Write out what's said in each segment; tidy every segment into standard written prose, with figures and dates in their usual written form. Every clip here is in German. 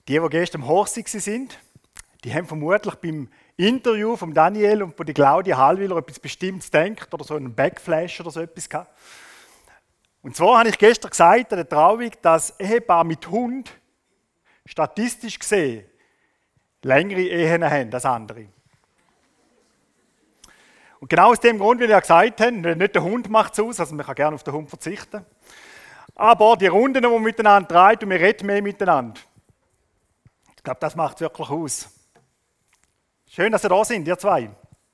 Die gestern am Hochsee sind, die haben vermutlich beim Interview von Daniel und von der Claudia Hallwiller etwas Bestimmtes gedacht oder so einen Backflash oder so etwas gehabt. Und zwar habe ich gestern gesagt an der Trauung, dass Ehepaare mit Hund statistisch gesehen längere Ehen haben als andere. Und genau aus dem Grund, wie wir gesagt haben, nicht der Hund macht es aus, also man kann gerne auf den Hund verzichten, aber die Runden, die man miteinander treibt und wir reden mehr miteinander. Ich glaube, das macht es wirklich aus. Schön, dass ihr da sind, ihr zwei.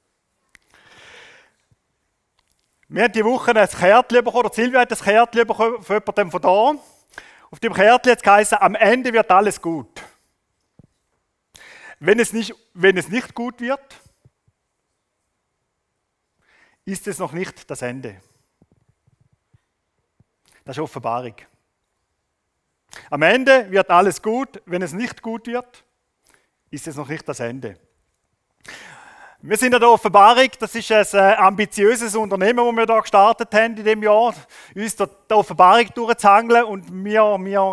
Wir haben diese Woche ein Kärtchen bekommen, oder Silvia hat ein Kärtchen bekommen von jemandem von da. Auf dem Kärtchen hat es geheißen, am Ende wird alles gut. Wenn es nicht gut wird, ist es noch nicht das Ende. Das ist Offenbarung. Am Ende wird alles gut. Wenn es nicht gut wird, ist es noch nicht das Ende. Wir sind an der Offenbarung. Das ist ein ambitiöses Unternehmen, das wir hier gestartet haben in diesem Jahr, uns die Offenbarung durchzuhangeln. Und wir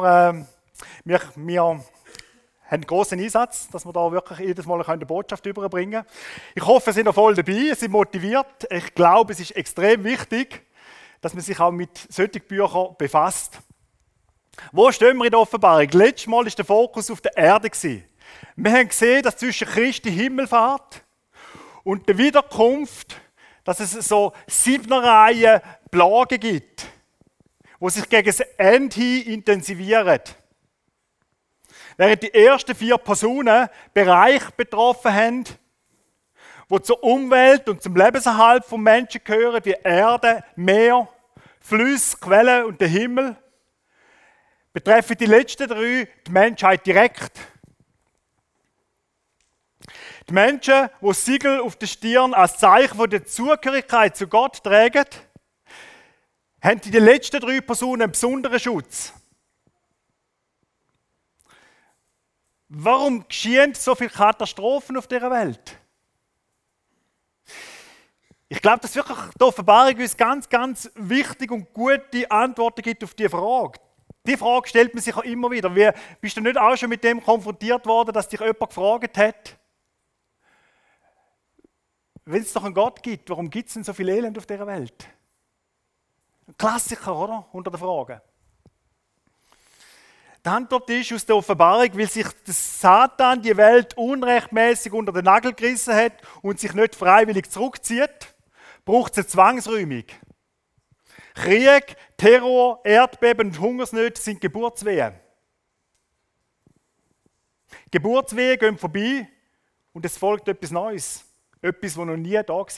haben einen grossen Einsatz, dass wir da wirklich jedes Mal eine Botschaft überbringen können. Ich hoffe, Sie sind noch voll dabei, Sie sind motiviert. Ich glaube, es ist extrem wichtig, dass man sich auch mit solchen Büchern befasst. Wo stehen wir in der Offenbarung? Letztes Mal war der Fokus auf der Erde. Wir haben gesehen, dass zwischen Christi Himmelfahrt und der Wiederkunft, dass es so 7 Reihen Plagen gibt, die sich gegen das Ende hin intensivieren. Während die ersten 4 Personen Bereiche betroffen haben, die zur Umwelt und zum Lebenserhalt von Menschen gehören, wie Erde, Meer, Flüsse, Quellen und der Himmel, betreffen die letzten 3 die Menschheit direkt. Die Menschen, die das Siegel auf der Stirn als Zeichen von der Zugehörigkeit zu Gott tragen, haben die letzten 3 Personen einen besonderen Schutz. Warum geschehen so viele Katastrophen auf dieser Welt? Ich glaube, dass wirklich die Offenbarung uns ganz, ganz wichtige und gute Antworten gibt auf diese Frage. Die Frage stellt man sich auch immer wieder. Bist du nicht auch schon mit dem konfrontiert worden, dass dich jemand gefragt hat, wenn es doch einen Gott gibt, warum gibt es denn so viel Elend auf dieser Welt? Ein Klassiker, oder? Unter den Fragen. Die Antwort ist aus der Offenbarung, weil sich der Satan die Welt unrechtmäßig unter den Nagel gerissen hat und sich nicht freiwillig zurückzieht, braucht es eine Zwangsräumung. Krieg, Terror, Erdbeben und Hungersnöte sind Geburtswehen. Geburtswehen gehen vorbei und es folgt etwas Neues. Etwas, das noch nie da war.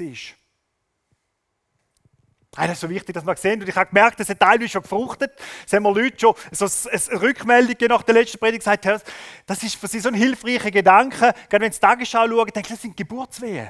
Das ist so wichtig, dass wir sehen. Und ich habe gemerkt, es hat teilweise schon gefruchtet. Es haben mir Leute schon so eine Rückmeldung nach der letzten Predigt gesagt, das ist für sie so ein hilfreicher Gedanke. Gerade wenn sie die Tagesschau schauen, denken sie, das sind Geburtswehen.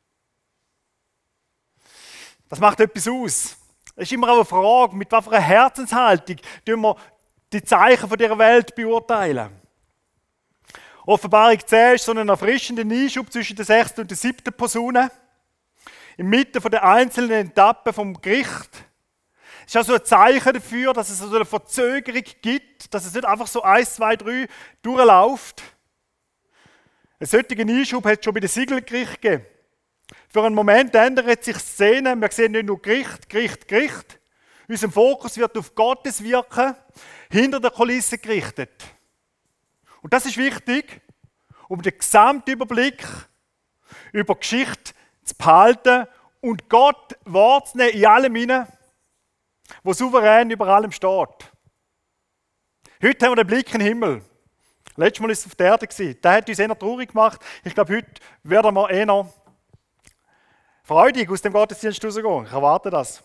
Das macht etwas aus. Es ist immer auch eine Frage, mit welcher Herzenshaltung wir die Zeichen dieser Welt beurteilen. Offenbarung 10 ist so ein erfrischender Einschub zwischen der 6. und der 7. Person. Inmitten der einzelnen Etappen vom Gericht. Es ist also ein Zeichen dafür, dass es so eine Verzögerung gibt, dass es nicht einfach so 1, 2, 3 durchläuft. Einen solchen Einschub hat es schon bei den Siegelgerichten gegeben. Für einen Moment ändert sich die Szene. Wir sehen nicht nur Gericht. Unser Fokus wird auf Gottes Wirken hinter der Kulisse gerichtet. Und das ist wichtig, um den Gesamtüberblick über die Geschichte zu behalten und Gott wahrzunehmen in allem hinein, wo souverän über allem steht. Heute haben wir den Blick in den Himmel. Letztes Mal war es auf der Erde. Der hat uns eher traurig gemacht. Ich glaube, heute werden wir eher freudig aus dem Gottesdienst rausgehen. Ich erwarte das.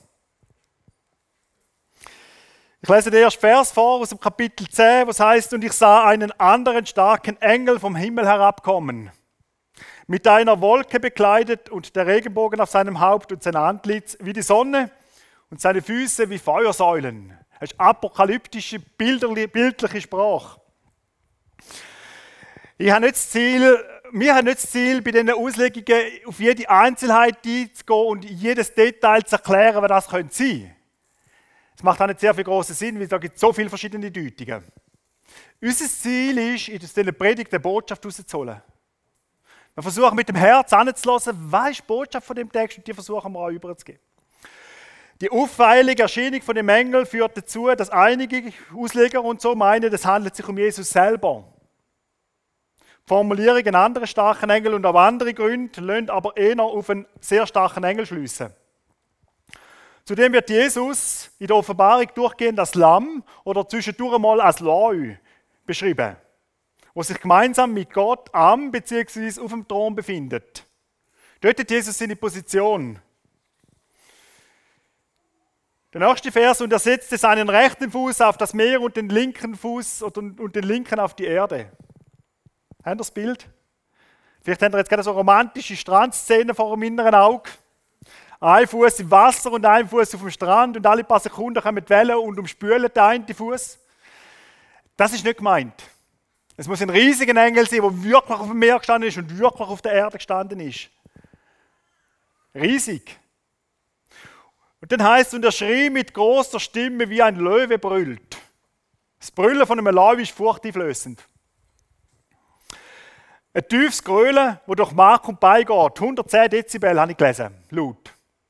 Ich lese den ersten Vers vor aus dem Kapitel 10, was heißt: Und ich sah einen anderen starken Engel vom Himmel herabkommen, mit einer Wolke bekleidet und der Regenbogen auf seinem Haupt und sein Antlitz wie die Sonne und seine Füße wie Feuersäulen. Das ist apokalyptische, bildliche Sprache. Wir haben nicht das Ziel, bei diesen Auslegungen auf jede Einzelheit einzugehen und jedes Detail zu erklären, was das sein könnte. Das macht auch nicht sehr viel grossen Sinn, weil da gibt es so viele verschiedene Deutungen. Unser Ziel ist, in dieser Predigt eine Botschaft rauszuholen. Wir versuchen mit dem Herz anzuhören, was ist die Botschaft von dem Text, und die versuchen wir auch überzugeben. Die auffällige Erscheinung von dem Engel führt dazu, dass einige Ausleger und so meinen, es handelt sich um Jesus selber. Die Formulierung einen anderen starken Engel und auch andere Gründe lassen aber eher auf einen sehr starken Engel schliessen. Zudem wird Jesus in der Offenbarung durchgehend als Lamm oder zwischendurch mal als Leu beschrieben, wo sich gemeinsam mit Gott am bzw. auf dem Thron befindet. Dort hat Jesus seine Position. Der nächste Vers: Und er setzte seinen rechten Fuß auf das Meer und den linken Fuß und den linken auf die Erde. Habt ihr das Bild? Vielleicht habt ihr jetzt gerade so romantische Strandszenen vor dem inneren Auge. Ein Fuß im Wasser und ein Fuß auf dem Strand und alle paar Sekunden kommen die Wellen und umspülen den einen Fuß. Das ist nicht gemeint. Es muss ein riesiger Engel sein, der wirklich auf dem Meer gestanden ist und wirklich auf der Erde gestanden ist. Riesig. Und dann heißt es, und er schrie mit großer Stimme, wie ein Löwe brüllt. Das Brüllen von einem Löwe ist furchteinflößend. Ein tiefes Grölen, das durch Mark und Bein geht. 110 Dezibel habe ich gelesen, laut.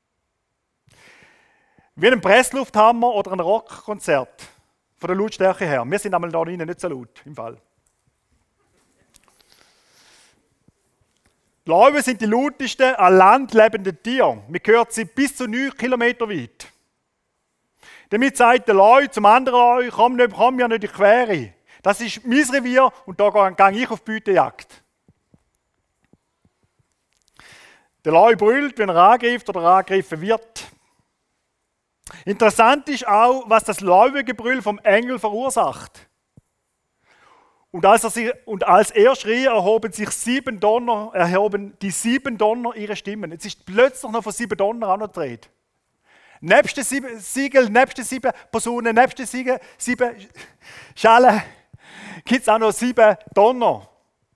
Wie ein Presslufthammer oder ein Rockkonzert. Von der Lautstärke her. Wir sind einmal da drinnen nicht so laut, im Fall. Die Löwen sind die lautesten an Land lebenden Tiere. Man hört sie bis zu 9 Kilometer weit. Damit sagt der Löwe zum anderen Löwe, komm mir nicht in die Quere. Das ist mein Revier und da gehe ich auf Beutejagd. Der Löwe brüllt, wenn er angreift oder angegriffen wird. Interessant ist auch, was das Löwengebrüll vom Engel verursacht. Und als er schrie, erhoben die 7 Donner ihre Stimmen. Jetzt ist plötzlich noch von 7 Donner auch noch gedreht. Nebst den 7 Siegeln, nebst den 7 Personen, nebst den 7 Schalen gibt es auch noch 7 Donner.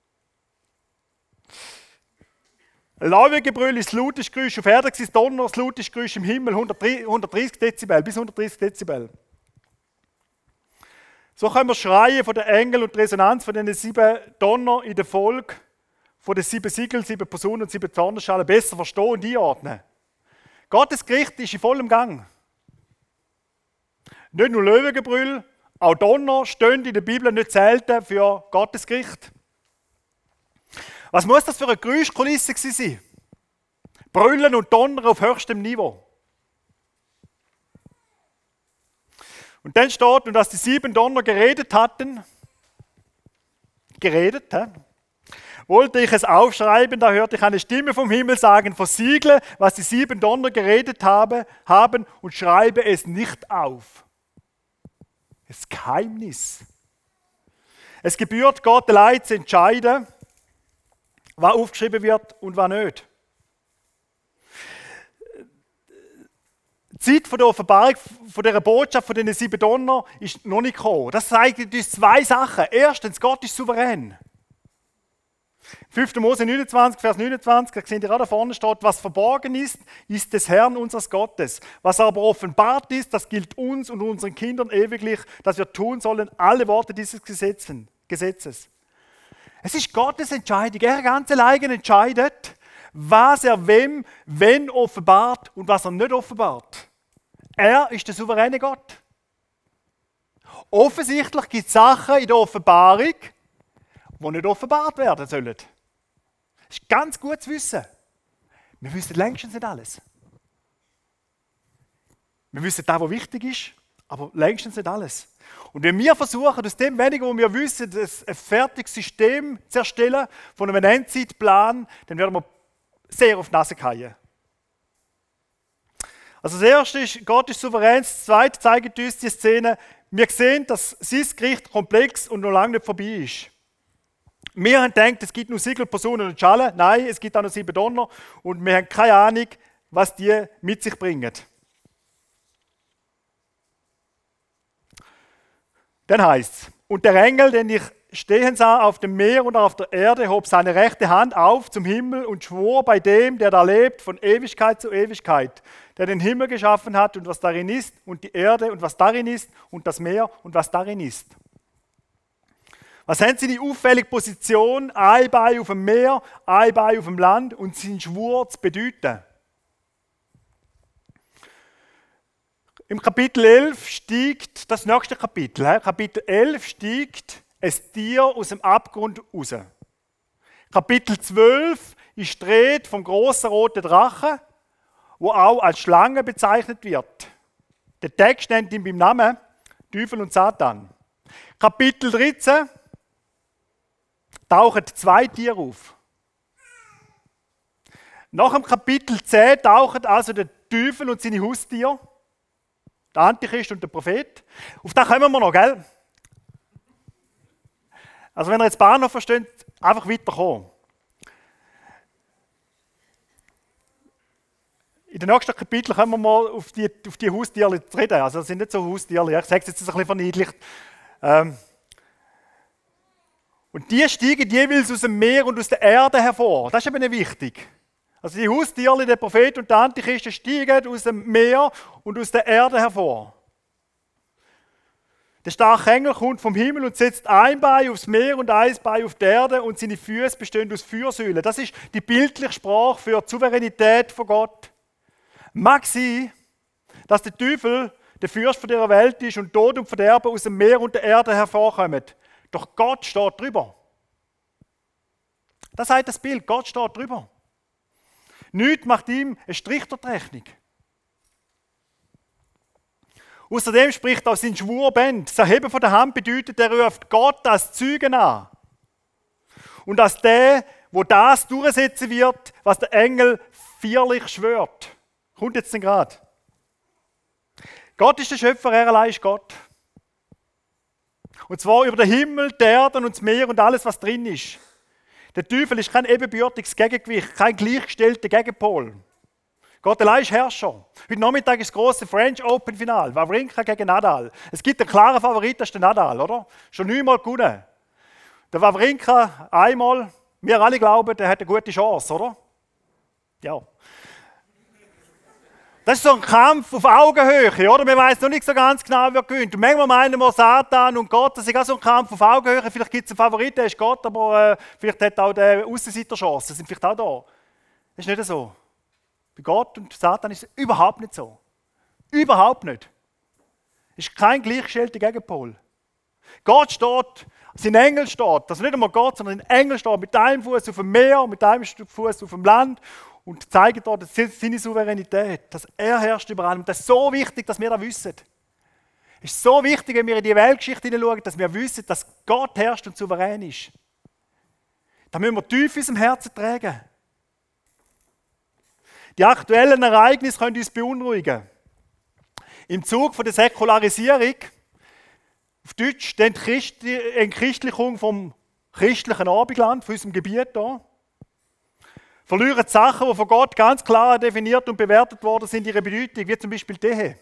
Ein Löwengebrüll ist das lauteste Geräusch auf Erde, das Donner das lauteste Geräusch im Himmel, 130 Dezibel, bis 130 Dezibel. So können wir schreien von den Engeln und die Resonanz von den 7 Donner in der Folge von den 7 Siegeln, 7 Personen und 7 Zornesschalen besser verstehen und einordnen. Gottes Gericht ist in vollem Gang. Nicht nur Löwengebrüll, auch Donner stehen in der Bibel nicht selten für Gottes Gericht. Was muss das für eine Geräuschkulisse sein? Brüllen und Donnern auf höchstem Niveau. Und dann steht, und als die 7 Donner geredet hatten, wollte ich es aufschreiben, da hörte ich eine Stimme vom Himmel sagen, versiegle, was die 7 Donner geredet haben und schreibe es nicht auf. Das Geheimnis. Es gebührt Gott allein zu entscheiden, was aufgeschrieben wird und was nicht. Die Zeit von der Offenbarung, von dieser Botschaft, von diesen 7 Donner, ist noch nicht gekommen. Das zeigt uns 2 Sachen. Erstens, Gott ist souverän. 5. Mose 29, Vers 29, da seht ihr auch da vorne steht, was verborgen ist, ist des Herrn unseres Gottes. Was aber offenbart ist, das gilt uns und unseren Kindern ewiglich, dass wir tun sollen, alle Worte dieses Gesetzes. Es ist Gottes Entscheidung. Er ganz allein entscheidet, was er wem, wenn offenbart und was er nicht offenbart. Er ist der souveräne Gott. Offensichtlich gibt es Sachen in der Offenbarung, die nicht offenbart werden sollen. Das ist ganz gut zu wissen. Wir wissen längstens nicht alles. Wir wissen das, was wichtig ist, aber längstens nicht alles. Und wenn wir versuchen, aus dem wenigen, was wir wissen, ein fertiges System zu erstellen, von einem Endzeitplan, dann werden wir sehr auf die Nase fallen. Also das Erste ist, Gott ist souverän. Das Zweite zeigt uns die Szene. Wir sehen, dass sein Gericht komplex und noch lange nicht vorbei ist. Wir haben gedacht, es gibt nur Siegel, Personen und Schalen. Nein, es gibt auch noch 7 Donner und wir haben keine Ahnung, was die mit sich bringen. Dann heißt es, und der Engel, den ich stehen sah auf dem Meer und auf der Erde, hob seine rechte Hand auf zum Himmel und schwor bei dem, der da lebt, von Ewigkeit zu Ewigkeit, der den Himmel geschaffen hat und was darin ist, und die Erde und was darin ist, und das Meer und was darin ist. Was haben seine auffällige Position? Ein Bein auf dem Meer, ein Bein auf dem Land und sein Schwur zu bedeuten. Im Kapitel 11 steigt, das nächste Kapitel, Kapitel 11 steigt ein Tier aus dem Abgrund raus. Kapitel 12 ist die Rede vom grossen roten Drachen, wo auch als Schlange bezeichnet wird. Der Text nennt ihn beim Namen Teufel und Satan. Kapitel 13 tauchen zwei Tiere auf. Nach dem Kapitel 10 tauchen also der Teufel und seine Haustiere, der Antichrist und der Prophet. Auf das kommen wir noch, gell? Also wenn ihr jetzt Bahnhof versteht, einfach weiterkommen. In den nächsten Kapiteln kommen wir mal auf die Haustiere zu reden. Also das sind nicht so Haustiere, ich sage es jetzt ein bisschen verniedlicht. Und die steigen jeweils aus dem Meer und aus der Erde hervor. Das ist eben wichtig. Also die Haustiere, der Prophet und der Antichrist steigen aus dem Meer und aus der Erde hervor. Der starke Engel kommt vom Himmel und setzt ein Bein aufs Meer und ein Bein auf die Erde und seine Füße bestehen aus Feuersäulen. Das ist die bildliche Sprache für die Souveränität von Gott. Mag sein, dass der Teufel der Fürst von dieser Welt ist und Tod und Verderben aus dem Meer und der Erde hervorkommen. Doch Gott steht drüber. Das sagt das Bild, Gott steht drüber. Nichts macht ihm einen Strich durch die Rechnung. Außerdem spricht auch sein Schwurband. Das Erheben von der Hand bedeutet, er ruft Gott als Zeugen an. Und als der, wo das durchsetzen wird, was der Engel feierlich schwört. Kommt jetzt denn gerade. Gott ist der Schöpfer, er allein ist Gott. Und zwar über den Himmel, die Erde und das Meer und alles, was drin ist. Der Teufel ist kein ebenbürtiges Gegengewicht, kein gleichgestellter Gegenpol. Gott allein ist Herrscher. Heute Nachmittag ist das große French Open Final, Wawrinka gegen Nadal. Es gibt einen klaren Favorit, das ist der Nadal, oder? Schon 9-mal gewonnen. Der Wawrinka einmal, wir alle glauben, der hat eine gute Chance, oder? Ja. Das ist so ein Kampf auf Augenhöhe, oder? Man weiß noch nicht so ganz genau, wer gewinnt. Und manchmal meinen wir Satan und Gott, das ist auch so ein Kampf auf Augenhöhe. Vielleicht gibt es einen Favorit, der ist Gott, aber vielleicht hat auch der Aussenseiter Chancen, sind vielleicht auch da. Das ist nicht so. Bei Gott und Satan ist es überhaupt nicht so. Überhaupt nicht. Es ist kein gleichgestellter Gegenpol. Gott steht, sein Engel steht, also nicht einmal Gott, sondern ein Engel steht mit einem Fuß auf dem Meer, mit einem Fuß auf dem Land und zeigt dort seine Souveränität, dass er herrscht über allem. Und das ist so wichtig, dass wir das wissen. Es ist so wichtig, wenn wir in die Weltgeschichte hineinschauen, dass wir wissen, dass Gott herrscht und souverän ist. Da müssen wir tief in unserem Herzen tragen. Die aktuellen Ereignisse können uns beunruhigen. Im Zug von der Säkularisierung, auf Deutsch, die Entchristlichung vom christlichen Abendland, von unserem Gebiet hier, verlieren die Sachen, die von Gott ganz klar definiert und bewertet worden sind, ihre Bedeutung, wie zum Beispiel die Ehe.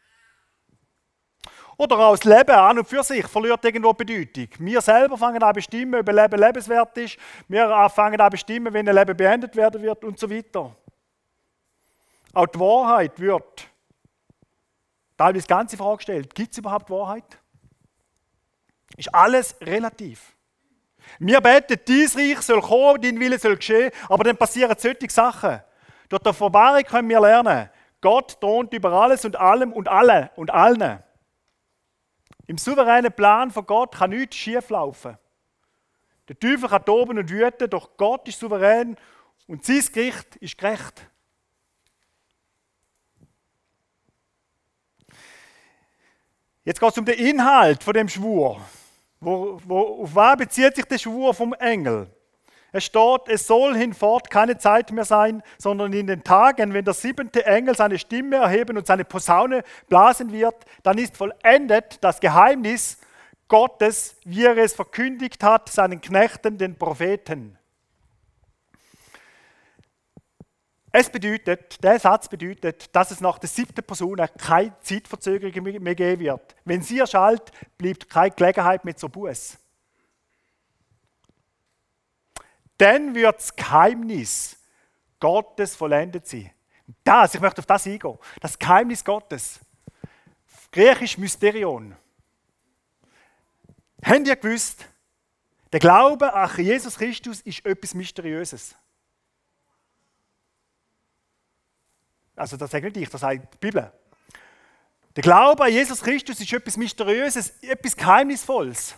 Oder auch das Leben an und für sich verliert irgendwo Bedeutung. Wir selber fangen an zu bestimmen, ob ein Leben lebenswert ist. Wir fangen an zu bestimmen, wenn ein Leben beendet werden wird und so weiter. Auch die Wahrheit wird teilweise ganz in Frage gestellt. Gibt es überhaupt Wahrheit? Ist alles relativ. Wir beten, dein Reich soll kommen, dein Wille soll geschehen, aber dann passieren solche Sachen. Durch die Offenbarung können wir lernen, Gott thront über alles und allem und alle und allen. Im souveränen Plan von Gott kann nichts schieflaufen. Der Teufel kann toben und wüten, doch Gott ist souverän und sein Gericht ist gerecht. Jetzt geht es um den Inhalt von dem Schwur. Auf was bezieht sich der Schwur vom Engel? Es steht, es soll hinfort keine Zeit mehr sein, sondern in den Tagen, wenn der 7. Engel seine Stimme erheben und seine Posaune blasen wird, dann ist vollendet das Geheimnis Gottes, wie er es verkündigt hat, seinen Knechten, den Propheten. Der Satz bedeutet, dass es nach der 7. Person keine Zeitverzögerung mehr geben wird. Wenn sie erschallt, bleibt keine Gelegenheit mehr zur Buße. Dann wird das Geheimnis Gottes vollendet sein. Ich möchte auf das eingehen. Das Geheimnis Gottes. Griechisch Mysterion. Habt ihr gewusst, Der Glaube an Jesus Christus ist etwas Mysteriöses. Also das sage nicht ich, das sagt die Bibel. Der Glaube an Jesus Christus ist etwas Mysteriöses, etwas Geheimnisvolles.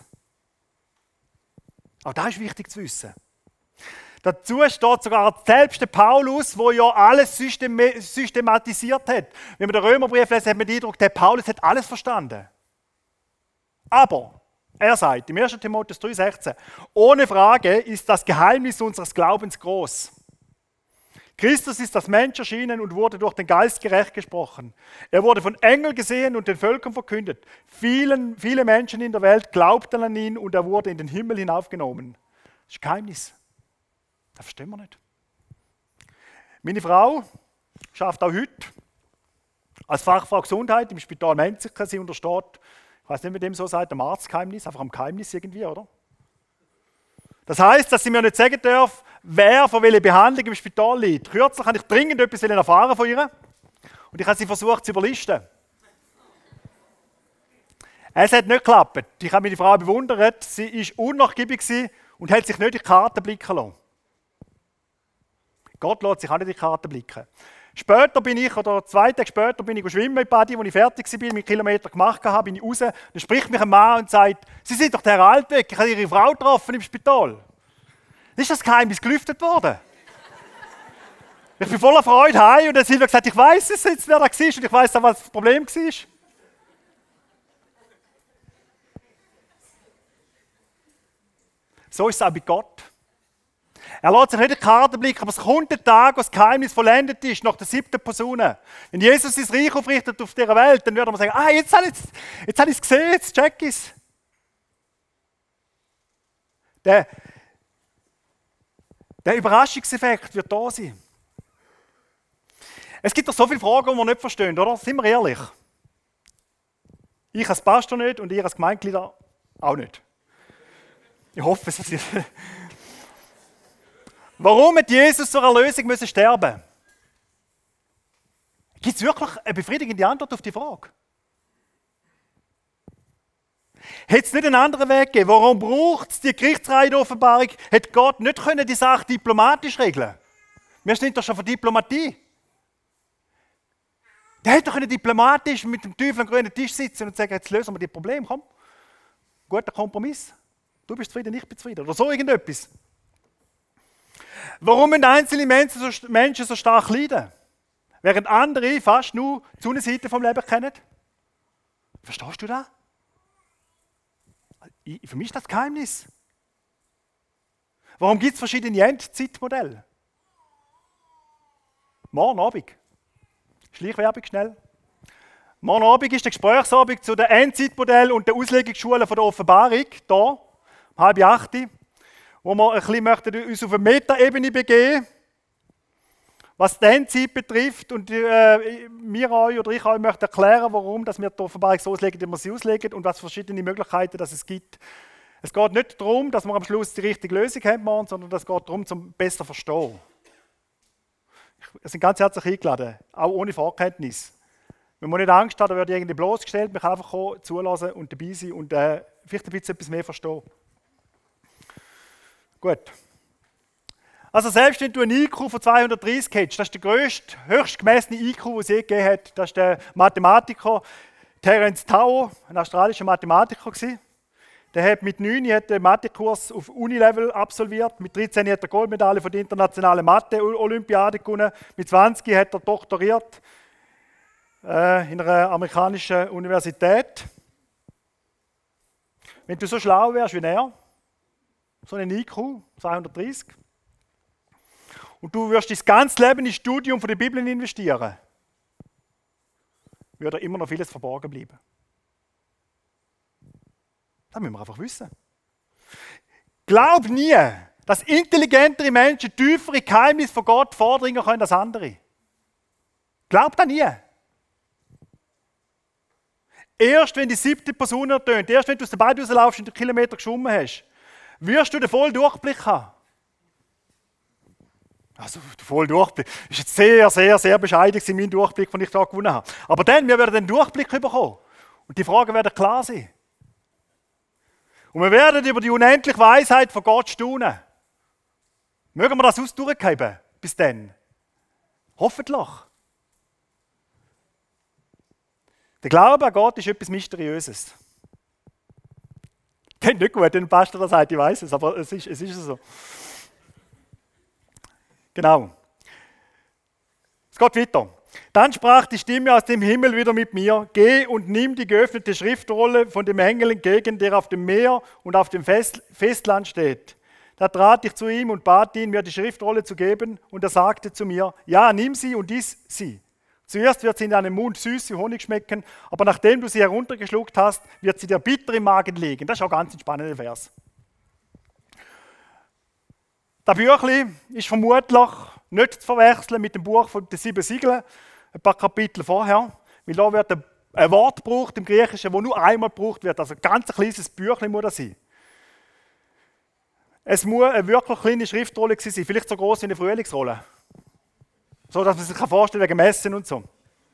Auch das ist wichtig zu wissen. Dazu steht sogar selbst der Paulus, der ja alles systematisiert hat. Wenn man den Römerbrief lesen, hat man den Eindruck, der Paulus hat alles verstanden. Aber er sagt im 1. Timotheus 3,16: Ohne Frage ist das Geheimnis unseres Glaubens groß. Christus ist als Mensch erschienen und wurde durch den Geist gerecht gesprochen. Er wurde von Engeln gesehen und den Völkern verkündet. Viele Menschen in der Welt glaubten an ihn und er wurde in den Himmel hinaufgenommen. Das ist ein Geheimnis. Das verstehen wir nicht. Meine Frau arbeitet auch heute als Fachfrau Gesundheit im Spital Menziken. Sie untersteht, ich weiß nicht, wie dem so sagt, am Arztgeheimnis, einfach am Geheimnis irgendwie, oder? Das heisst, dass sie mir nicht sagen darf, wer von welcher Behandlung im Spital liegt. Kürzlich habe ich dringend etwas erfahren von ihr und ich habe sie versucht zu überlisten. Es hat nicht geklappt. Ich habe meine Frau bewundert, sie war unnachgiebig und hat sich nicht in die Karten blicken lassen. Gott lässt sich auch nicht in die Karten blicken. Später bin ich, oder 2 Tage später, bin ich schwimmen in Badi, als ich fertig war, meinen Kilometer gemacht habe, bin ich raus. Dann spricht mich ein Mann und sagt, Sie sind doch der Herr Altweg, ich habe Ihre Frau getroffen im Spital. Ist das Geheimnis gelüftet worden? Ich bin voller Freude heim und dann haben wir gesagt, ich weiss es jetzt, wer da war und ich weiss auch, was das Problem war. So ist es auch bei Gott. Er lässt sich nicht in die Karte blicken, aber es kommt der Tag, wo das Geheimnis vollendet ist, nach der 7. Posaune. Wenn Jesus sein Reich aufrichtet auf dieser Welt, dann würde man sagen, jetzt habe ich es gesehen, jetzt check ich es. Der Überraschungseffekt wird da sein. Es gibt doch so viele Fragen, die wir nicht verstehen, oder? Sind wir ehrlich? Ich als Pastor nicht und ihr als Gemeindeglieder auch nicht. Ich hoffe, es ist. Warum hat Jesus zur Erlösung müssen sterben? Gibt es wirklich eine befriedigende Antwort auf die Frage? Hätte es nicht einen anderen Weg gegeben? Warum braucht es die Gerichtsreihe der Offenbarung? Hätte Gott nicht die Sache diplomatisch regeln können? Wir sind doch schon von Diplomatie. Der hätte doch diplomatisch mit dem Teufel am grünen Tisch sitzen und sagen, jetzt lösen wir die Probleme, komm. Guter Kompromiss. Du bist zufrieden, ich bin zufrieden. Oder so irgendetwas. Warum müssen einzelne Menschen so stark leiden, während andere fast nur die Sonnenseite vom Leben kennen? Verstehst du das? Für mich ist das Geheimnis. Warum gibt es verschiedene Endzeitmodelle? Morgen Abend. Schleichwerbung schnell. Morgen Abend ist der Gesprächsabend zu den Endzeitmodellen und den Auslegungsschule der Offenbarung, hier, um 7:30, wo wir ein bisschen uns auf eine Metaebene begeben, was die Endzeit betrifft. Und wir euch oder ich euch möchte erklären, warum dass wir die Offenbarung so auslegen, wie wir sie auslegen und was verschiedene Möglichkeiten dass es gibt. Es geht nicht darum, dass wir am Schluss die richtige Lösung haben, sondern es geht darum, zum besser zu verstehen. Wir sind ganz herzlich eingeladen, auch ohne Vorkenntnis. Wenn man nicht Angst hat, dann wird irgendwie bloßgestellt, man kann einfach kommen, zulassen und dabei sein und vielleicht ein bisschen etwas mehr verstehen. Gut. Also selbst wenn du einen IQ von 230 hättest, das ist der grösste, höchst gemessene IQ, den es je gegeben hat, das ist der Mathematiker Terence Tao, ein australischer Mathematiker gewesen. Der hat mit 9 den Mathekurs auf Unilevel absolviert, mit 13 hat er Goldmedaille von der internationalen Mathe-Olympiade gewonnen, mit 20 hat er doktoriert in einer amerikanischen Universität. Wenn du so schlau wärst wie er, so einen IQ, 230, und du wirst dein ganzes Leben ins Studium von der Bibel investieren, würde immer noch vieles verborgen bleiben. Das müssen wir einfach wissen. Glaub nie, dass intelligentere Menschen tiefere Geheimnisse von Gott vordringen können als andere. Glaub das nie. Erst wenn die 7. Posaune ertönt, erst wenn du aus der Beine rauslaufst und den Kilometer geschwommen hast, wirst du den vollen Durchblick haben. Also der volle Durchblick ist jetzt sehr, sehr, sehr bescheiden in mein Durchblick, den ich da gewonnen habe. Aber dann, wir werden den Durchblick bekommen. Und die Fragen werden klar sein. Und wir werden über die unendliche Weisheit von Gott staunen. Mögen wir das durchgeben bis dann? Hoffentlich. Der Glaube an Gott ist etwas Mysteriöses. Klingt nicht gut, wenn der Pastor das sagt, ich weiß es, aber es ist so. Genau. Es geht weiter. Dann sprach die Stimme aus dem Himmel wieder mit mir: Geh und nimm die geöffnete Schriftrolle von dem Engel entgegen, der auf dem Meer und auf dem Festland steht. Da trat ich zu ihm und bat ihn, mir die Schriftrolle zu geben, und er sagte zu mir: Ja, nimm sie und iss sie. Zuerst wird sie in deinem Mund süß wie Honig schmecken, aber nachdem du sie heruntergeschluckt hast, wird sie dir bitter im Magen liegen. Das ist auch ganz ein spannender Vers. Das Büchlein ist vermutlich nicht zu verwechseln mit dem Buch von den 7 Siegeln, ein paar Kapitel vorher, weil da wird ein Wort gebraucht im Griechischen, das nur einmal gebraucht wird, also ein ganz kleines Büchlein muss das sein. Es muss eine wirklich kleine Schriftrolle sein, vielleicht so groß wie eine Frühlingsrolle. So, dass man sich vorstellen kann, wegen Messen und so.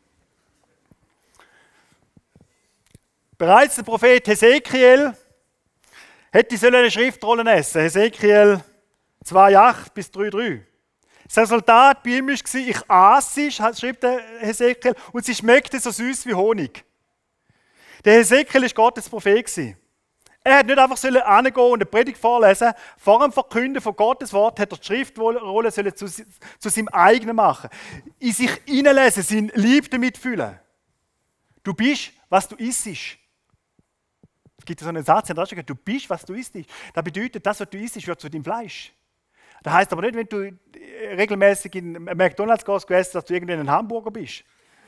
Bereits der Prophet Hesekiel hätte eine Schriftrolle essen. Hesekiel 2,8 bis 3,3. Das Resultat bei ihm war, ich aß sie, schreibt der Hesekiel, und sie schmeckte so süß wie Honig. Der Hesekiel war Gottes Prophet. Er hat nicht einfach hingehen und eine Predigt vorlesen. Vor dem Verkünden von Gottes Wort hat er die Schriftrolle zu seinem eigenen machen. In sich hineinlesen, sein Lieb damit fühlen. Du bist, was du isst. Es gibt so einen Satz in der Deutschen, du bist, was du isst. Das bedeutet, das, was du isst, wird zu deinem Fleisch. Das heisst aber nicht, wenn du regelmäßig in McDonald's gehst, dass du irgendwie ein Hamburger bist.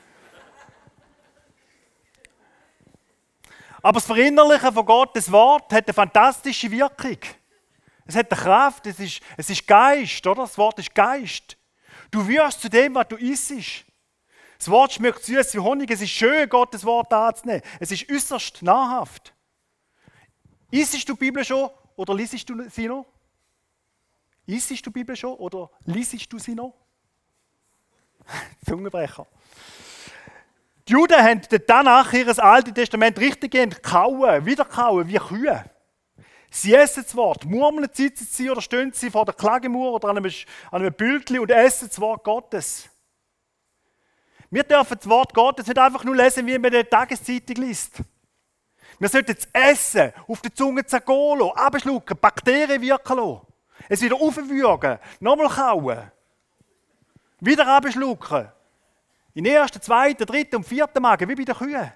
Aber das Verinnerlichen von Gottes Wort hat eine fantastische Wirkung. Es hat eine Kraft, es ist Geist, oder? Das Wort ist Geist. Du wirst zu dem, was du isst. Das Wort schmeckt süß wie Honig, es ist schön, Gottes Wort anzunehmen. Es ist äußerst nahrhaft. Isst du die Bibel schon oder liest du sie noch? Isst du die Bibel schon oder liest du sie noch? Zungenbrecher. Die Juden haben danach ihr Altes Testament richtiggehend kauen, wiederkauen, wie Kühe. Sie essen das Wort, murmeln, sitzen sie oder stehen sie vor der Klagemauer oder an einem Bildchen und essen das Wort Gottes. Wir dürfen das Wort Gottes nicht einfach nur lesen, wie man in der Tageszeitung liest. Wir sollten das Essen auf der Zunge zergehen lassen, abschlucken, Bakterien wirken lassen. Es wieder aufwürgen, nochmal kauen, wieder abschlucken. In den ersten, zweiten, dritten und vierten Magen, wie bei den Kühen.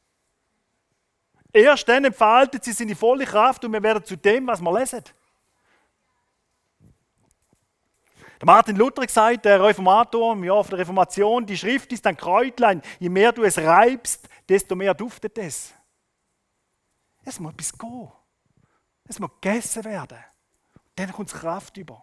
Erst dann entfaltet sie seine volle Kraft und wir werden zu dem, was wir lesen. Der Martin Luther sagt, der Reformator im Jahr der Reformation, die Schrift ist ein Kräutlein, je mehr du es reibst, desto mehr duftet es. Es muss etwas gehen. Es muss gegessen werden. Dann kommt es Kraft über.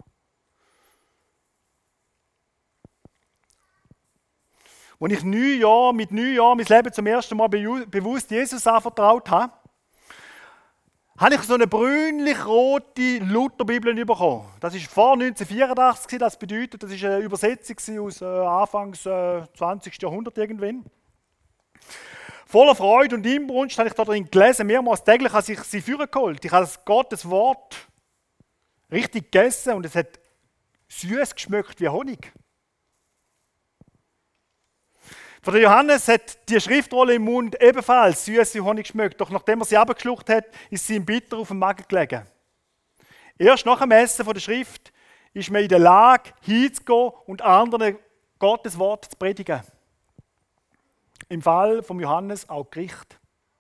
Als ich mit 9 Jahren mein Leben zum ersten Mal bewusst Jesus anvertraut habe, habe ich so eine brünlich-rote Lutherbibel bekommen. Das war vor 1984, das bedeutet, das ist eine Übersetzung aus Anfangs 20. Jahrhundert irgendwann. Voller Freude und Inbrunst habe ich da drin gelesen, mehrmals täglich habe ich sie vorgeholt. Ich habe das Gottes Wort richtig gegessen und es hat süß geschmeckt wie Honig. Für den Johannes hat die Schriftrolle im Mund ebenfalls süß wie Honig geschmeckt, doch nachdem er sie abgeschluckt hat, ist sie ihm bitter auf dem Magen gelegen. Erst nach dem Essen von der Schrift ist man in der Lage, hinzugehen und anderen Gottes Wort zu predigen. Im Fall von Johannes auch Gericht.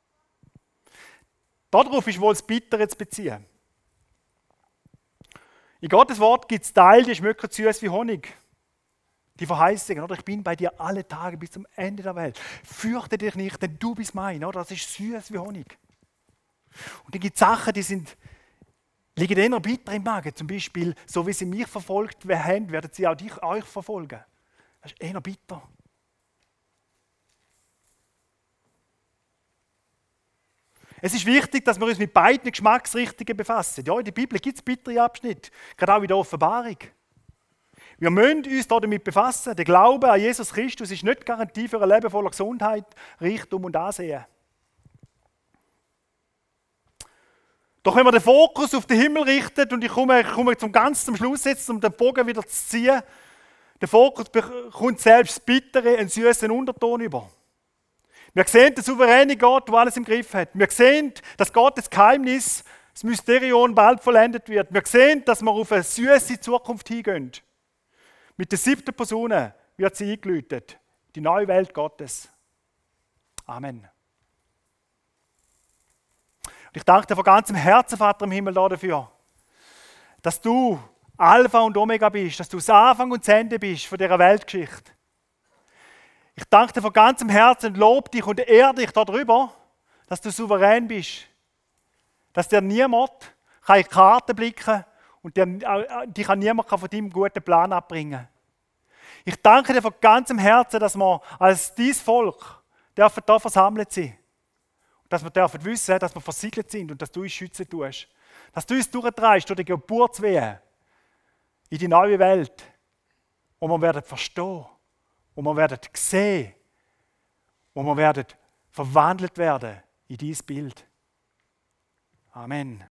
Darauf ist wohl das Bittere zu beziehen. In Gottes Wort gibt es Teile, die schmecken süß wie Honig. Die Verheißungen, oder? Ich bin bei dir alle Tage bis zum Ende der Welt. Fürchte dich nicht, denn du bist mein. Oder? Das ist süß wie Honig. Und dann gibt es Sachen, die liegen eher bitter im Magen. Zum Beispiel, so wie sie mich verfolgt haben, werden sie auch euch verfolgen. Das ist eher bitter. Es ist wichtig, dass wir uns mit beiden Geschmacksrichtungen befassen. Ja, in der Bibel gibt es bittere Abschnitte, gerade auch in der Offenbarung. Wir müssen uns damit befassen. Der Glaube an Jesus Christus ist nicht Garantie für ein Leben voller Gesundheit, Reichtum und Ansehen. Doch wenn man den Fokus auf den Himmel richtet, und ich komme zum Schluss jetzt, um den Bogen wieder zu ziehen, der Fokus bekommt selbst das Bittere einen süßen Unterton über. Wir sehen den souveränen Gott, der alles im Griff hat. Wir sehen, dass Gottes Geheimnis, das Mysterium, bald vollendet wird. Wir sehen, dass wir auf eine süße Zukunft hingehen. Mit der 7. Posaune wird sie eingeläutet. Die neue Welt Gottes. Amen. Und ich danke dir von ganzem Herzen, Vater im Himmel, dafür, dass du Alpha und Omega bist, dass du das Anfang und das Ende bist von dieser Weltgeschichte. Ich danke dir von ganzem Herzen, lobe dich und ehre dich darüber, dass du souverän bist. Dass dir niemand in die Karten blicken kann und dich kann niemand von deinem guten Plan abbringen. Ich danke dir von ganzem Herzen, dass wir als dein Volk hier versammelt sind. Und dass wir dürfen wissen, dass wir versiegelt sind und dass du uns schützen tust. Dass du uns durchtreibst durch die Geburtswehen in die neue Welt. Und wir werden verstehen. Und wir werden sehen. Und wir werden verwandelt werden in dieses Bild. Amen.